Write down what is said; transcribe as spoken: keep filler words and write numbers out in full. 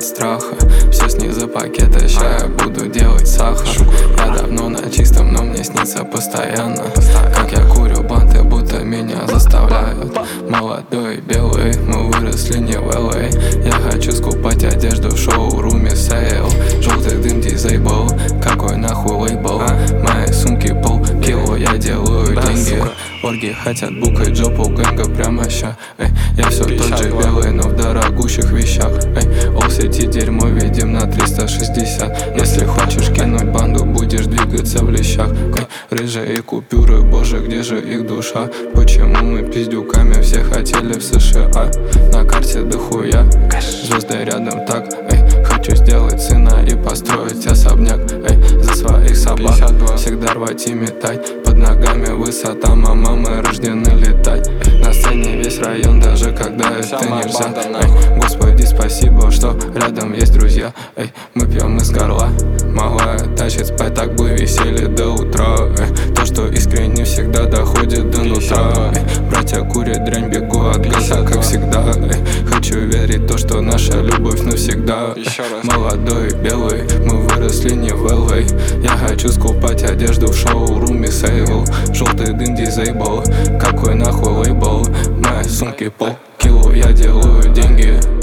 от страха. Все снизу пакета, ща я буду делать сахар. Я давно на чистом, но мне снится постоянно, как я курю банты, будто меня заставляют. Молодой белый, мы выросли не в эл эй. Я хочу скупать одежду в шоуруме сейл. Желтый дым дизейбл, какой нахуй лейбл. Мои сумки полкило, я делаю деньги. Орги хотят букать жопу гэнга прямо ща. Эй, я все тот же белый, но в дорогущих вещах. Эй, олл-сети дерьмо видим на триста шестьдесят. Если хочешь кинуть банду, будешь двигаться в лещах. Эй, рыжие купюры, боже, где же их душа? Почему мы пиздюками все хотели в США? На карте дохуя, звезды рядом так. Эй, хочу сделать сына и построить особняк. Эй, за своих собак всегда рвать и метать. Под ногами высота, мама, мы рождены летать. На сцене весь район, даже когда это нельзя. Эй, Господи, спасибо, что рядом есть друзья. Эй, мы пьем из горла, малая тащит спать, так бы висели до утра. Эй, то, что искренне всегда доходит до нутра. Эй, братья курят дрянь, бегу от газа, как всегда. Эй, хочу верить то, что наша любовь навсегда. Эй, молодой белый, мы выросли не в эл эй. Я хочу скупать одежду в шоуруме сейл. Желтый дым дизейбл, какой нахуй лейбл. Мои сумки полкило, я делаю деньги.